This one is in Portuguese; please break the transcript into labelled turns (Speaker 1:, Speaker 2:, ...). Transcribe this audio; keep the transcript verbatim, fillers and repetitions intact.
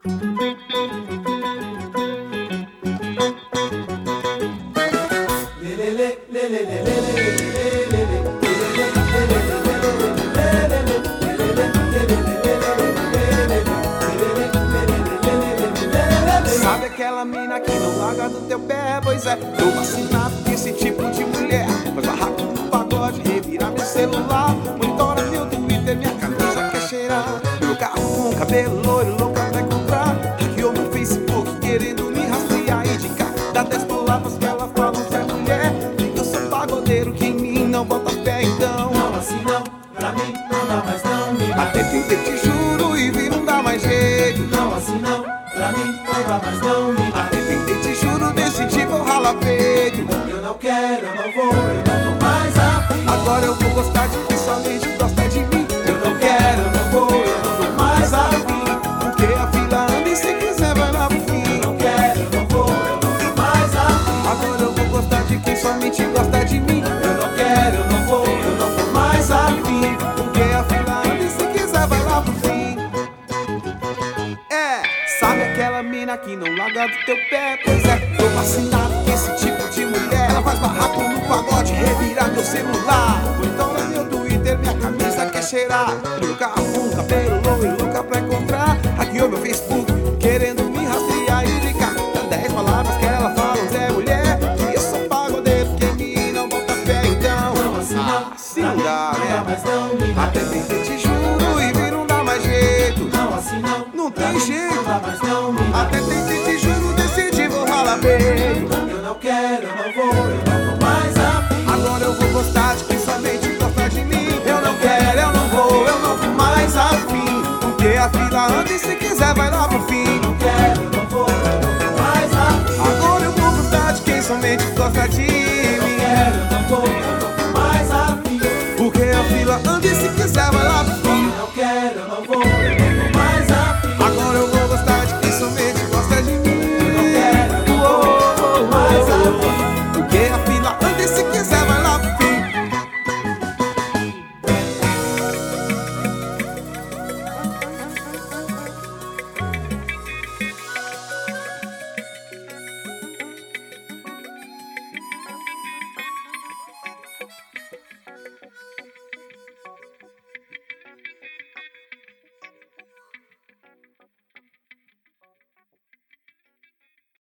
Speaker 1: Sabe aquela mina que não larga do teu pé? Pois é, tô vacinado desse tipo de mulher. Faz barraco no pagode, revira meu celular, monitora meu Twitter, minha camisa quer cheirar. Meu carro com cabelo loiro, louca vai comprar. Hackeou meu Facebook, querendo me rastrear. E de cada dez palavras que ela fala, você é mulher. Eu sou pagodeiro, que em mim não bota fé, então.
Speaker 2: Não, assim não, pra mim não dá mais não, me
Speaker 1: Até tentei, te juro, e vi, não dá mais jeito.
Speaker 2: Não, assim não, pra mim não dá mais não, me
Speaker 1: Até tentei, te juro, decidi, vou ralar feio.
Speaker 2: Eu não quero, eu não vou, eu não tô mais afim.
Speaker 1: Agora eu vou gostar de quem somente gosta de mim.
Speaker 2: Eu não quero, eu não vou, eu não tô mais afim.
Speaker 1: Porque a fila anda e se quiser vai lá pro fim.
Speaker 2: Eu não quero, eu não vou, eu não tô mais afim.
Speaker 1: Agora eu vou gostar de quem somente gosta de mim.
Speaker 2: Eu não quero, eu não vou, eu não tô mais afim.
Speaker 1: Porque a fila anda e se quiser vai lá pro fim. É, sabe aquela mina que não larga do teu pé? Pois é, tô vacinado com esse tipo de mulher. Ela faz barraco no pagode, revira meu celular, monitora meu Twitter, minha camisa quer cheirar. Meu carro com cabelo loiro, louca pra encontrar. Hackeou meu Facebook, querendo me rastrear. E de cada dez palavras que ela fala, Zé mulher. E eu sou pagodeiro, porque mim não bota fé, então.
Speaker 2: Não, assim não,
Speaker 1: assim
Speaker 2: pra
Speaker 1: não
Speaker 2: mim
Speaker 1: dá,
Speaker 2: não dá
Speaker 1: né?
Speaker 2: mais não, me
Speaker 1: Até tentei, te juro, e vi, não dá mais jeito.
Speaker 2: Não, assim não,
Speaker 1: Não
Speaker 2: pra
Speaker 1: tem
Speaker 2: mim
Speaker 1: jeito.
Speaker 2: não dá mais não, me
Speaker 1: Até tentei, te juro, decidi, vou ralar feio.
Speaker 2: Eu não quero, eu não vou, eu não tô mais afim.
Speaker 1: Agora eu vou gostar de quem somente gosta de mim. Eu não quero, eu não vou, eu não tô mais afim. Porque a fila anda e se quiser vai lá pro fim.
Speaker 2: Não quero, eu não vou, eu não tô mais afim.
Speaker 1: Agora eu vou gostar de quem somente gosta de mim.
Speaker 2: Quero, eu não vou, eu não tô mais afim.
Speaker 1: Porque a fila anda e se quiser vai lá pro fim.
Speaker 2: Não quero, eu não vou.